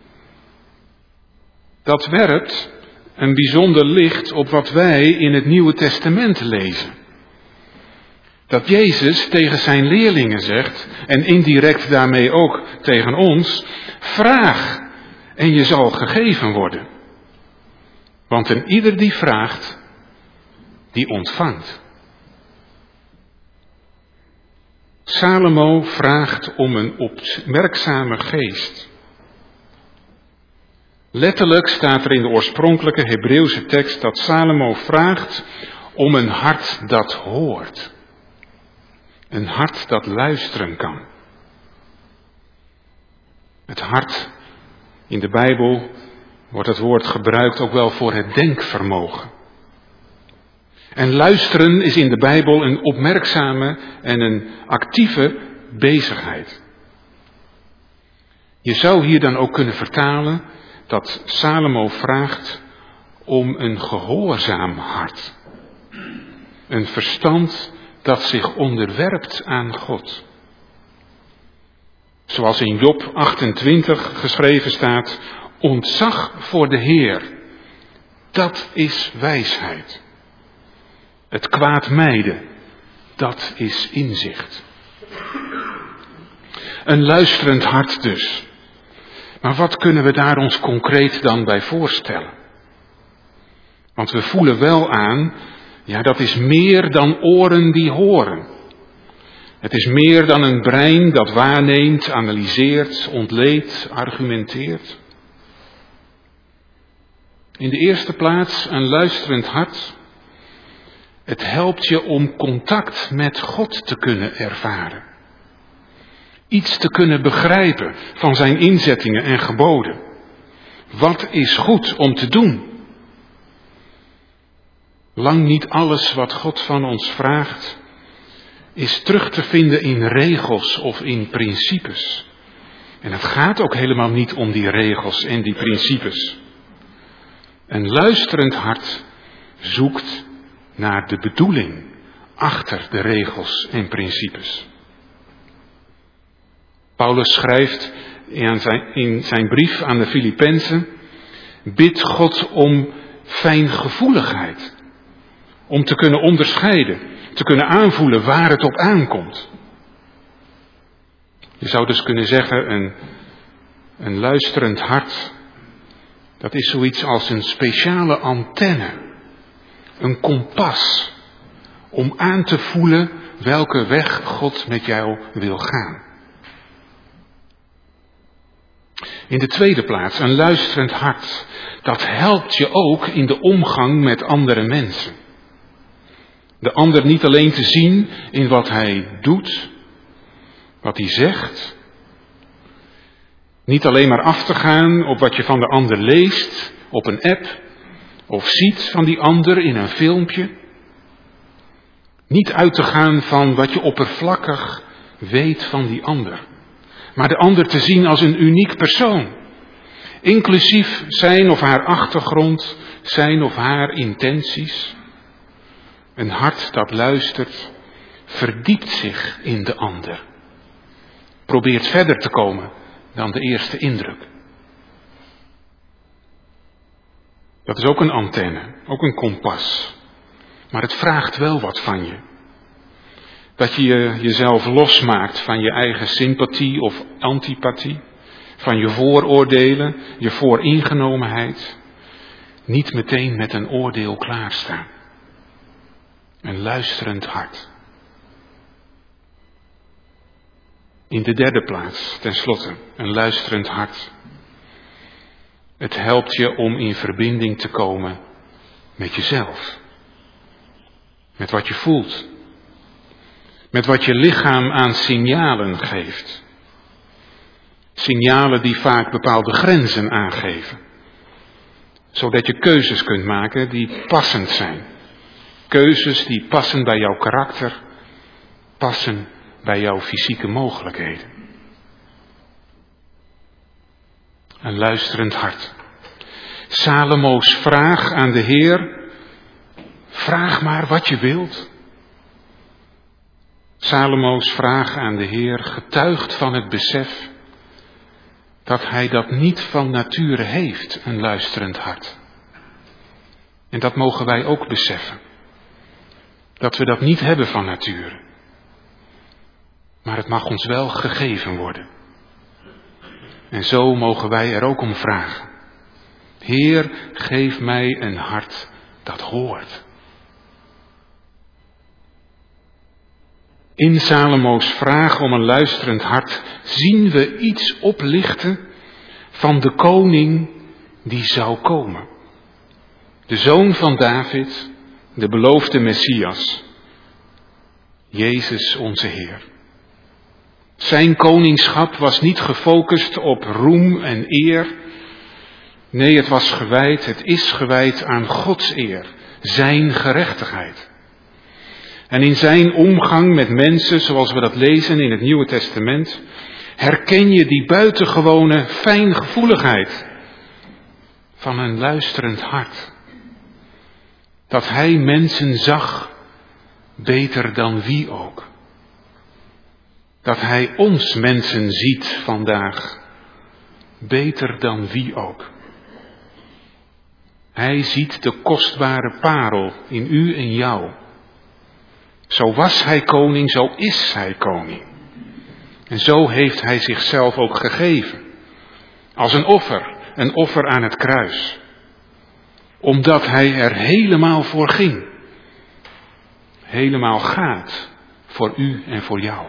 Dat werpt een bijzonder licht op wat wij in het Nieuwe Testament lezen. Dat Jezus tegen zijn leerlingen zegt, en indirect daarmee ook tegen ons, vraag en je zal gegeven worden. Want een ieder die vraagt, die ontvangt. Salomo vraagt om een opmerkzame geest. Letterlijk staat er in de oorspronkelijke Hebreeuwse tekst dat Salomo vraagt om een hart dat hoort. Een hart dat luisteren kan. Het hart, in de Bijbel wordt het woord gebruikt ook wel voor het denkvermogen. En luisteren is in de Bijbel een opmerkzame en een actieve bezigheid. Je zou hier dan ook kunnen vertalen dat Salomo vraagt om een gehoorzaam hart. Een verstand dat zich onderwerpt aan God. Zoals in Job achtentwintig geschreven staat, ontzag voor de Heer, dat is wijsheid. Het kwaad mijden, dat is inzicht. Een luisterend hart dus. Maar wat kunnen we daar ons concreet dan bij voorstellen? Want we voelen wel aan, ja, dat is meer dan oren die horen. Het is meer dan een brein dat waarneemt, analyseert, ontleedt, argumenteert. In de eerste plaats een luisterend hart. Het helpt je om contact met God te kunnen ervaren. Iets te kunnen begrijpen van zijn inzettingen en geboden. Wat is goed om te doen? Lang niet alles wat God van ons vraagt is terug te vinden in regels of in principes. En het gaat ook helemaal niet om die regels en die principes. Een luisterend hart zoekt naar de bedoeling achter de regels en principes. Paulus schrijft in zijn, in zijn brief aan de Filippenzen: bid God om fijngevoeligheid. Om te kunnen onderscheiden, te kunnen aanvoelen waar het op aankomt. Je zou dus kunnen zeggen, een, een luisterend hart, dat is zoiets als een speciale antenne. Een kompas. Om aan te voelen welke weg God met jou wil gaan. In de tweede plaats, een luisterend hart. Dat helpt je ook in de omgang met andere mensen. De ander niet alleen te zien in wat hij doet, wat hij zegt. Niet alleen maar af te gaan op wat je van de ander leest, op een app, of ziet van die ander in een filmpje. Niet uit te gaan van wat je oppervlakkig weet van die ander. Maar de ander te zien als een uniek persoon. Inclusief zijn of haar achtergrond, zijn of haar intenties. Een hart dat luistert, verdiept zich in de ander. Probeert verder te komen dan de eerste indruk. Dat is ook een antenne, ook een kompas. Maar het vraagt wel wat van je. Dat je jezelf losmaakt van je eigen sympathie of antipathie. Van je vooroordelen, je vooringenomenheid. Niet meteen met een oordeel klaarstaan. Een luisterend hart. In de derde plaats, tenslotte, een luisterend hart. Het helpt je om in verbinding te komen met jezelf. Met wat je voelt. Met wat je lichaam aan signalen geeft. Signalen die vaak bepaalde grenzen aangeven. Zodat je keuzes kunt maken die passend zijn. Keuzes die passen bij jouw karakter, passen bij jouw fysieke mogelijkheden. Een luisterend hart. Salomo's vraag aan de Heer: vraag maar wat je wilt. Salomo's vraag aan de Heer getuigt van het besef dat hij dat niet van nature heeft, een luisterend hart. En dat mogen wij ook beseffen. Dat we dat niet hebben van nature. Maar het mag ons wel gegeven worden. En zo mogen wij er ook om vragen. Heer, geef mij een hart dat hoort. In Salomo's vraag om een luisterend hart zien we iets oplichten van de koning die zou komen. De zoon van David, de beloofde Messias, Jezus onze Heer. Zijn koningschap was niet gefocust op roem en eer. Nee, het was gewijd, het is gewijd aan Gods eer, zijn gerechtigheid. En in zijn omgang met mensen, zoals we dat lezen in het Nieuwe Testament, herken je die buitengewone fijngevoeligheid van een luisterend hart. Dat hij mensen zag beter dan wie ook. Dat hij ons mensen ziet vandaag beter dan wie ook. Hij ziet de kostbare parel in u en jou. Zo was hij koning, zo is hij koning. En zo heeft hij zichzelf ook gegeven. Als een offer, een offer aan het kruis. Omdat hij er helemaal voor ging. Helemaal gaat voor u en voor jou.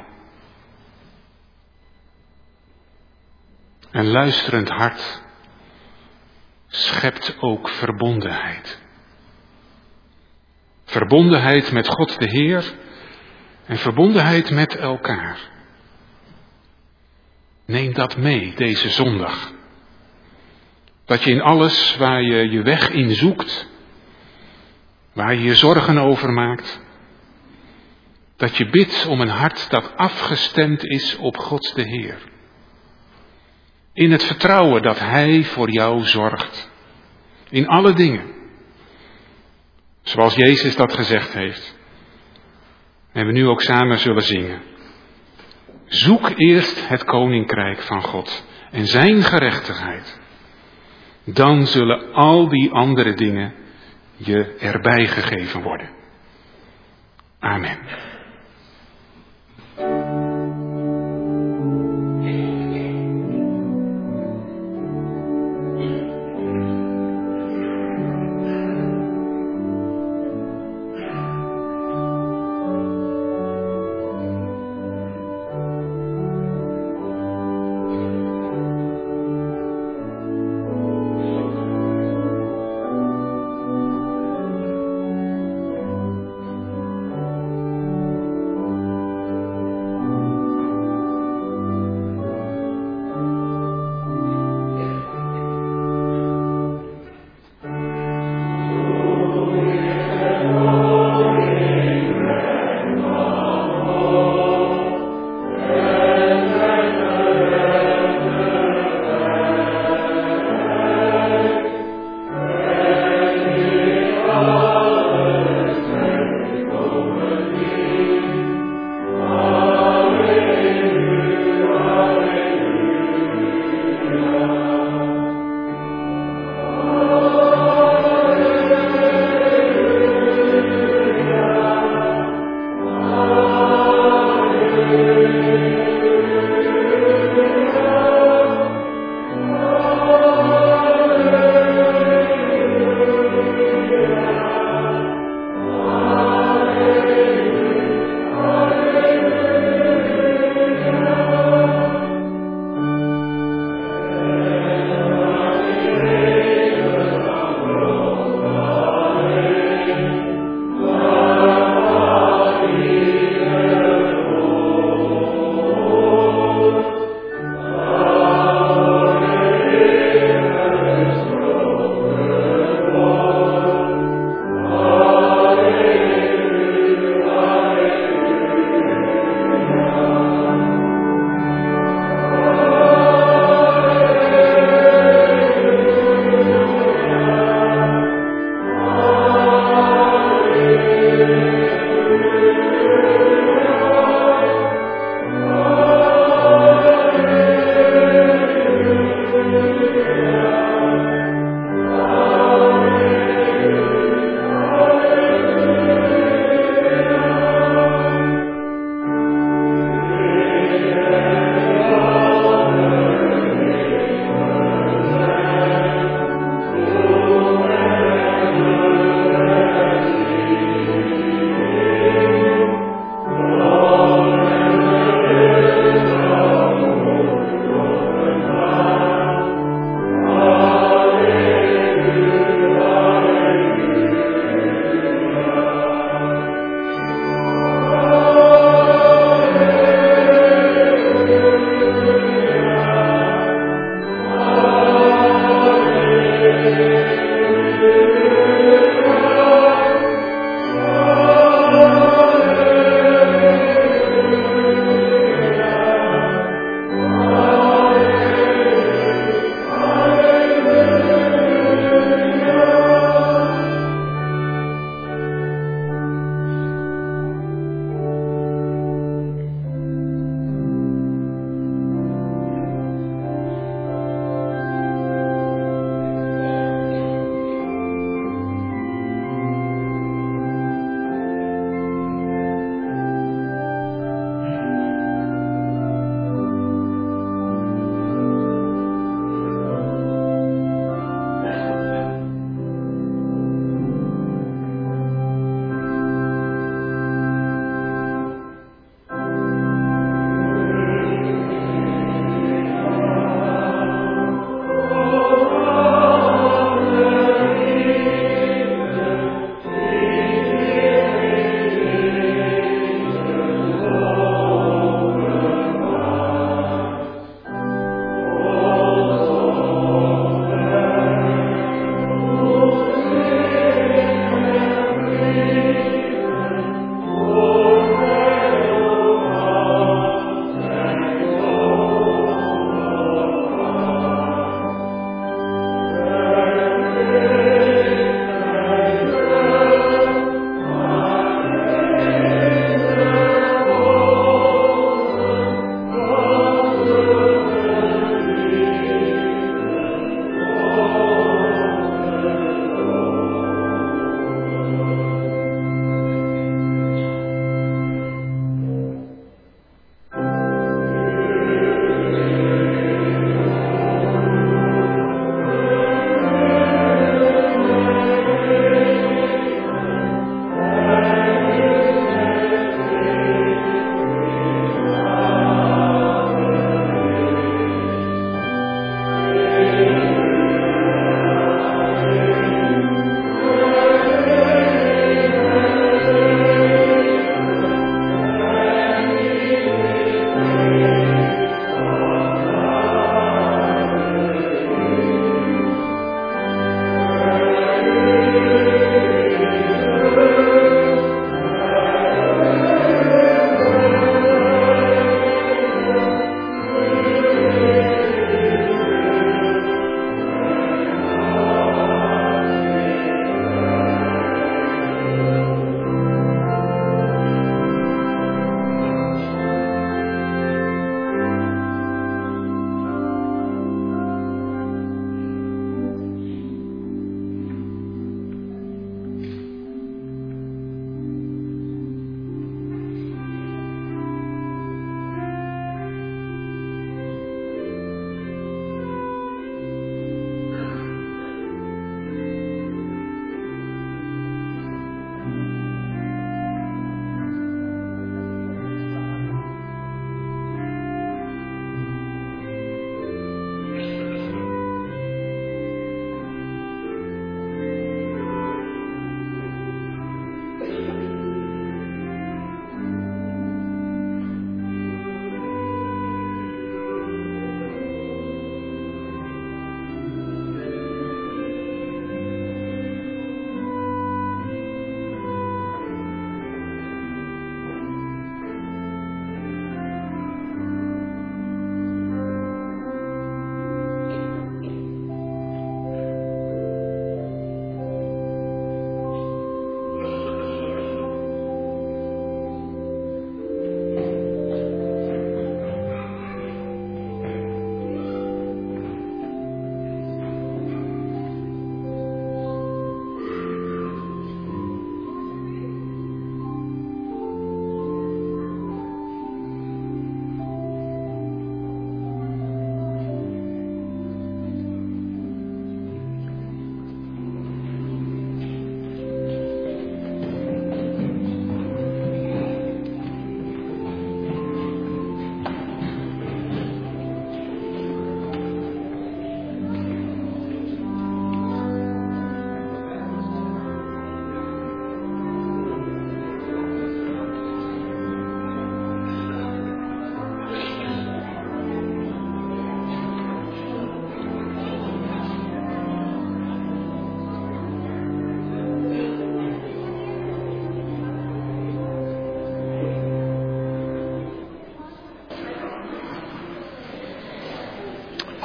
Een luisterend hart schept ook verbondenheid. Verbondenheid met God de Heer en verbondenheid met elkaar. Neem dat mee deze zondag. Dat je in alles waar je je weg in zoekt, waar je je zorgen over maakt, dat je bidt om een hart dat afgestemd is op God de Heer. In het vertrouwen dat Hij voor jou zorgt. In alle dingen. Zoals Jezus dat gezegd heeft. En we nu ook samen zullen zingen. Zoek eerst het koninkrijk van God en zijn gerechtigheid. Dan zullen al die andere dingen je erbij gegeven worden. Amen.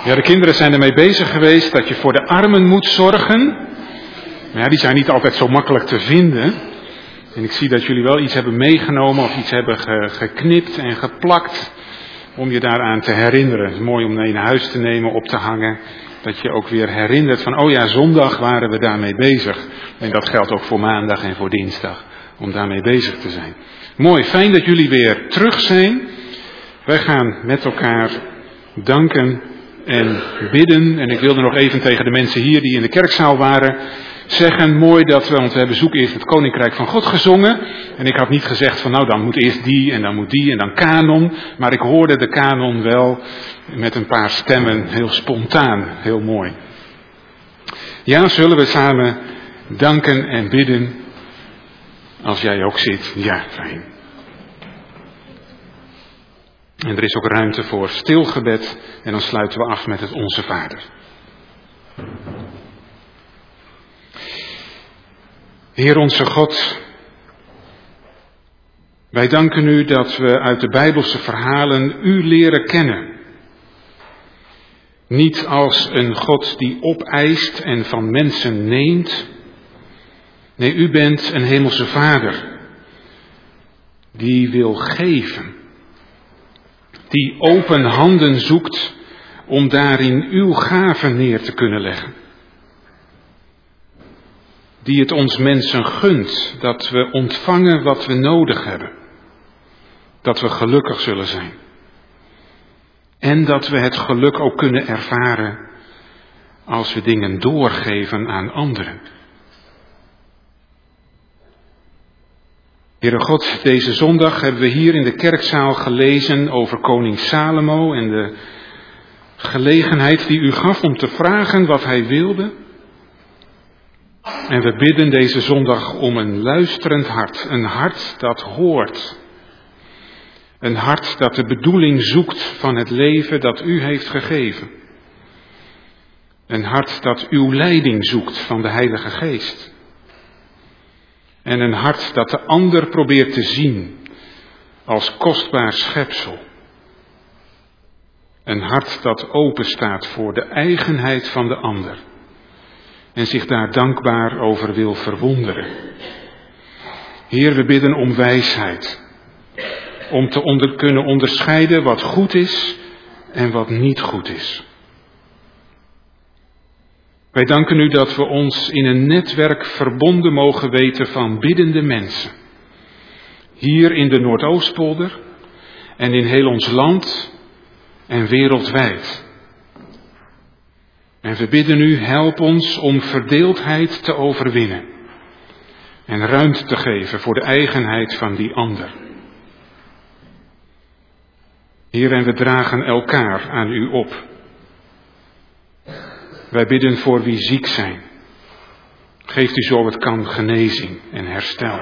Ja, de kinderen zijn ermee bezig geweest dat je voor de armen moet zorgen. Maar ja, die zijn niet altijd zo makkelijk te vinden. En ik zie dat jullie wel iets hebben meegenomen of iets hebben ge- geknipt en geplakt om je daaraan te herinneren. Het is mooi om mee naar huis te nemen, op te hangen. Dat je ook weer herinnert van, oh ja, zondag waren we daarmee bezig. En dat geldt ook voor maandag en voor dinsdag, om daarmee bezig te zijn. Mooi, fijn dat jullie weer terug zijn. Wij gaan met elkaar danken en bidden. En ik wilde nog even tegen de mensen hier die in de kerkzaal waren zeggen, mooi dat we, want we hebben zoek eerst het Koninkrijk van God gezongen. En ik had niet gezegd van nou dan moet eerst die en dan moet die en dan kanon. Maar ik hoorde de kanon wel met een paar stemmen, heel spontaan, heel mooi. Ja, zullen we samen danken en bidden, als jij ook zit. Ja, fijn. En er is ook ruimte voor stilgebed en dan sluiten we af met het Onze Vader. Heer onze God, wij danken u dat we uit de Bijbelse verhalen u leren kennen. Niet als een God die opeist en van mensen neemt. Nee, u bent een hemelse Vader die wil geven. Die open handen zoekt om daarin uw gaven neer te kunnen leggen. Die het ons mensen gunt dat we ontvangen wat we nodig hebben. Dat we gelukkig zullen zijn. En dat we het geluk ook kunnen ervaren als we dingen doorgeven aan anderen. Heere God, deze zondag hebben we hier in de kerkzaal gelezen over koning Salomo en de gelegenheid die u gaf om te vragen wat hij wilde. En we bidden deze zondag om een luisterend hart, een hart dat hoort. Een hart dat de bedoeling zoekt van het leven dat u heeft gegeven. Een hart dat uw leiding zoekt van de Heilige Geest. En een hart dat de ander probeert te zien als kostbaar schepsel. Een hart dat open staat voor de eigenheid van de ander. En zich daar dankbaar over wil verwonderen. Heer, we bidden om wijsheid. Om te onder, kunnen onderscheiden wat goed is en wat niet goed is. Wij danken u dat we ons in een netwerk verbonden mogen weten van biddende mensen. Hier in de Noordoostpolder en in heel ons land en wereldwijd. En we bidden u, help ons om verdeeldheid te overwinnen. En ruimte te geven voor de eigenheid van die ander. Heer, en we dragen elkaar aan u op. Wij bidden voor wie ziek zijn. Geeft u zo het kan genezing en herstel.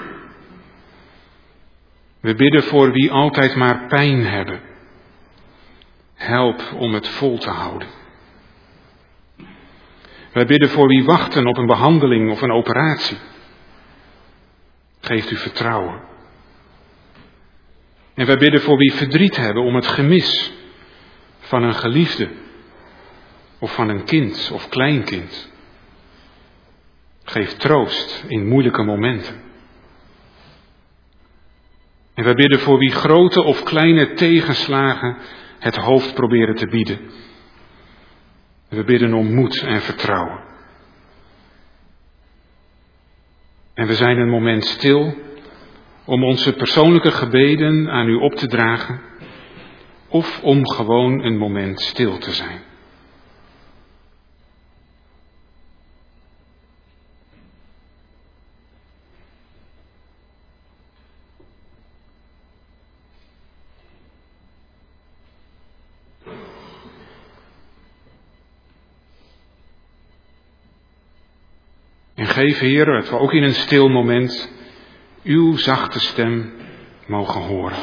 We bidden voor wie altijd maar pijn hebben. Help om het vol te houden. Wij bidden voor wie wachten op een behandeling of een operatie. Geeft u vertrouwen. En wij bidden voor wie verdriet hebben om het gemis van een geliefde. Of van een kind of kleinkind. Geef troost in moeilijke momenten. En wij bidden voor wie grote of kleine tegenslagen het hoofd proberen te bieden. We bidden om moed en vertrouwen. En we zijn een moment stil om onze persoonlijke gebeden aan u op te dragen. Of om gewoon een moment stil te zijn. En geef, Heer, dat we ook in een stil moment uw zachte stem mogen horen.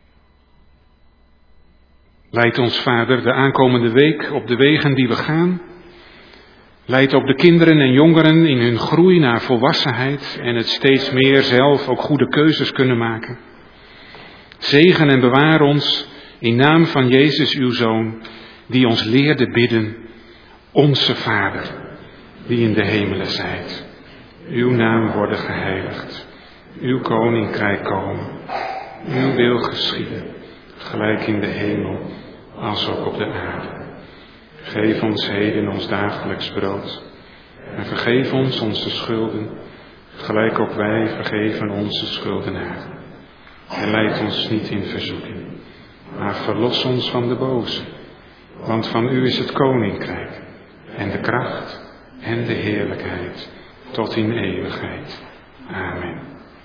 Leid ons, Vader, de aankomende week op de wegen die we gaan. Leid ook de kinderen en jongeren in hun groei naar volwassenheid en het steeds meer zelf ook goede keuzes kunnen maken. Zegen en bewaar ons in naam van Jezus uw Zoon, die ons leerde bidden, onze Vader, die in de hemelen zijt. Uw naam worden geheiligd, uw koninkrijk komen, uw wil geschieden, gelijk in de hemel als ook op de aarde. Geef ons heden ons dagelijks brood en vergeef ons onze schulden, gelijk ook wij vergeven onze schuldenaren. En leid ons niet in verzoeking, maar verlos ons van de boze. Want van u is het koninkrijk en de kracht en de heerlijkheid tot in eeuwigheid. Amen.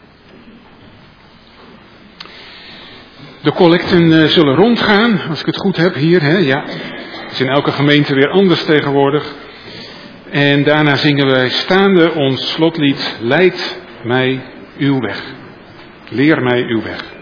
De collecten zullen rondgaan, als ik het goed heb hier. Hè? Ja, het is in elke gemeente weer anders tegenwoordig. En daarna zingen wij staande ons slotlied, Leid mij uw weg. Leer mij uw weg.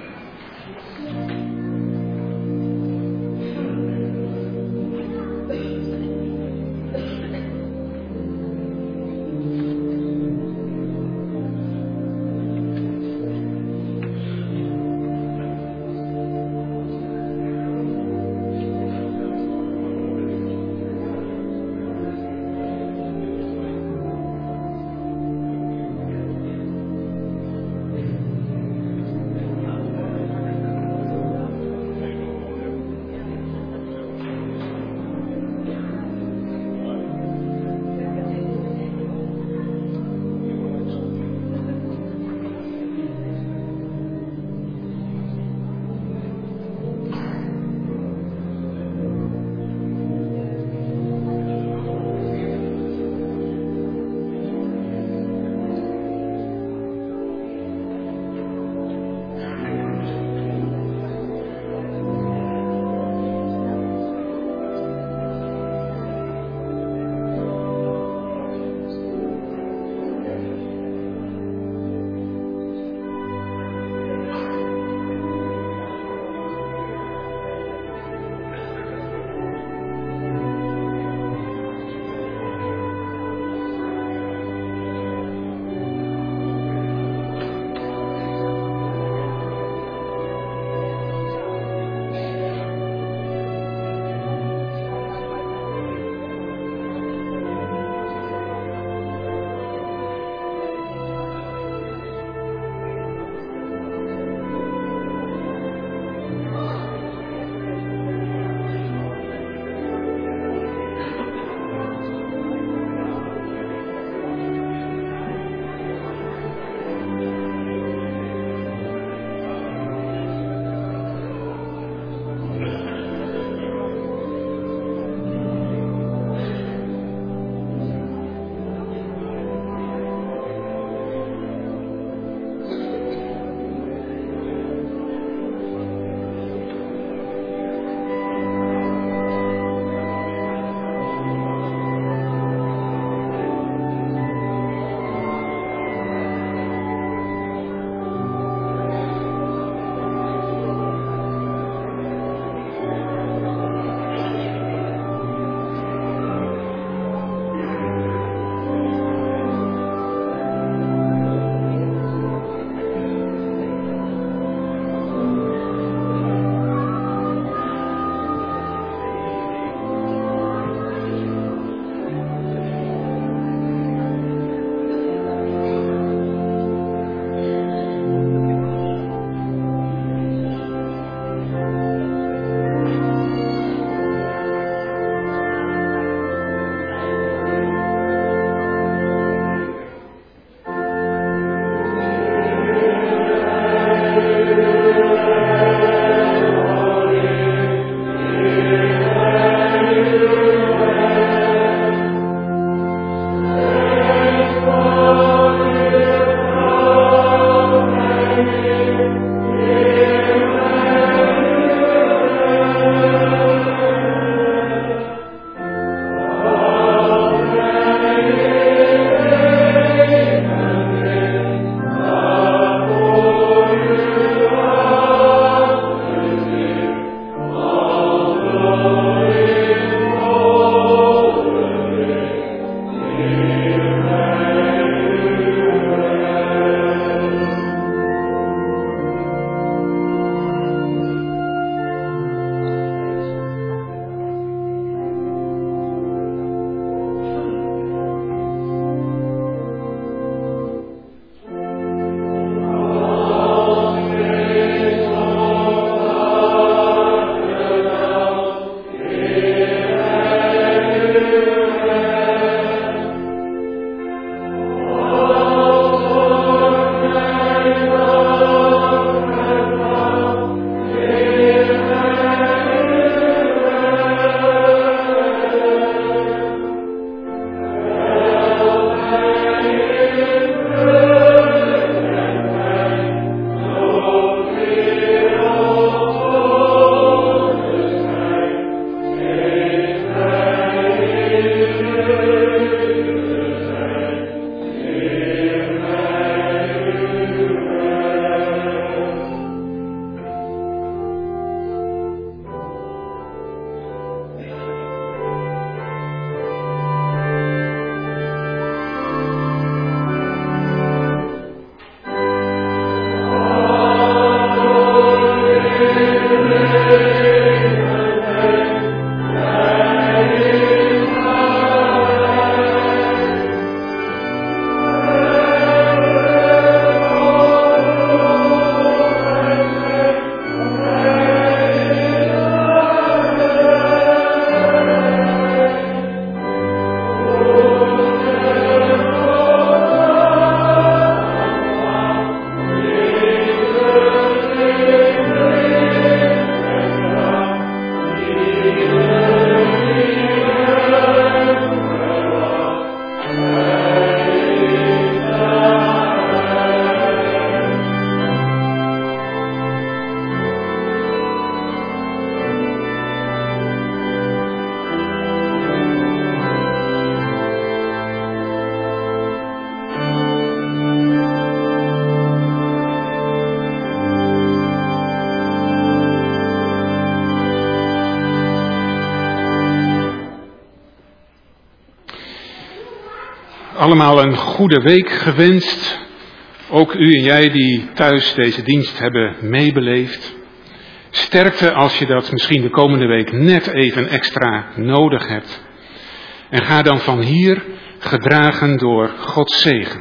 allemaal een goede week gewenst. Ook u en jij die thuis deze dienst hebben meebeleefd. Sterkte als je dat misschien de komende week net even extra nodig hebt. En ga dan van hier gedragen door Gods zegen.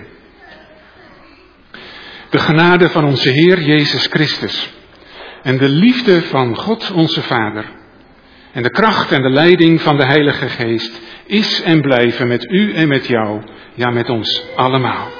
De genade van onze Heer Jezus Christus en de liefde van God onze Vader en de kracht en de leiding van de Heilige Geest is en blijven met u en met jou, ja met ons allemaal.